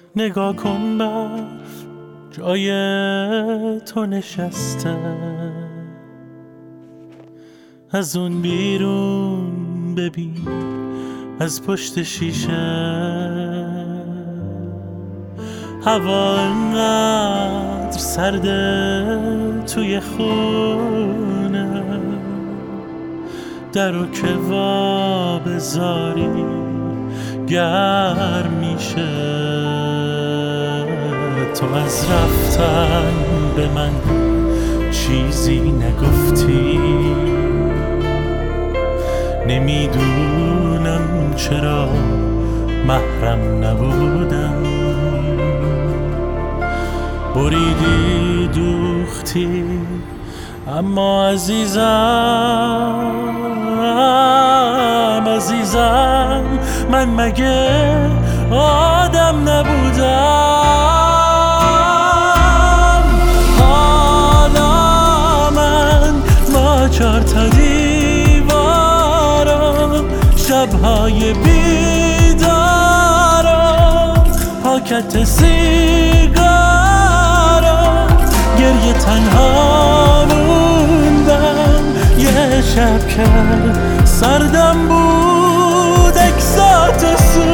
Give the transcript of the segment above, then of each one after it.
نگاه کن برف جای تو نشسته، از اون بیرون ببین از پشت شیشه هوا انقدر سرده توی خونه، درو که وا بذاری گرم میشه. تو از رفتن به من چیزی نگفتی، نمیدونم چرا محرم نبودم. بریدی دوختی اما عزیزم من مگه آدم نبودم؟ حالا من با 4 تا دیوارم، شبهای بیدارم، پاکت سیگارم، گریه تنها موندم. یه شب که سردم بود اکساتو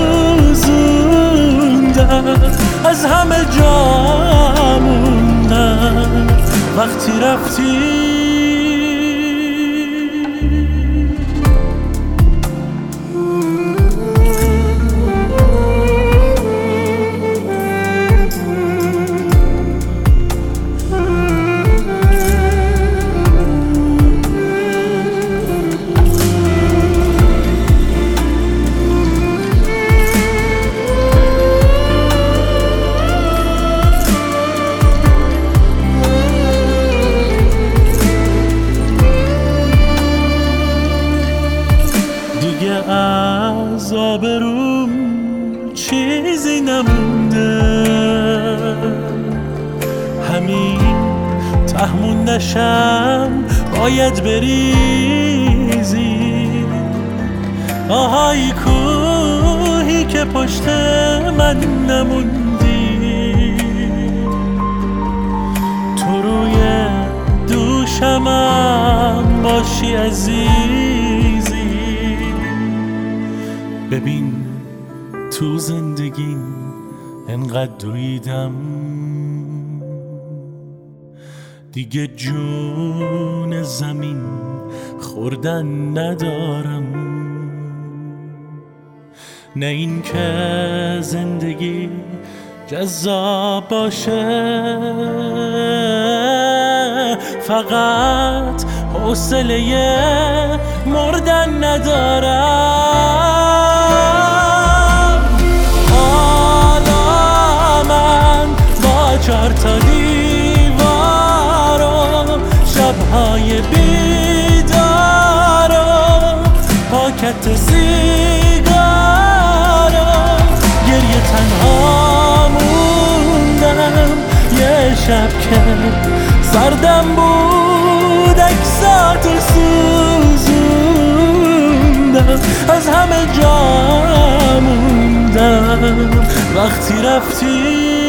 سوزوندم، از همه جا موندم وقتی رفتی. از آبروم چیزی نمونده، همین تهمون نشم باید بریزی. آهای کوهی که پشت من نموندی، تو روی دوشمم باشی عزیزی. ببین تو زندگیم انقدر دویدم، دیگه جون زمین خوردن ندارم. نه این که زندگی جذاب باشه، فقط حوصله مردن ندارم. حالا من با 4 تا دیوارم، شبهای بیدارم، پاکت سیگارم، گریه تنها موندم. یه شب که سردم بود اکساتو سوزوندم، از همه جا موندم وقتی رفتی.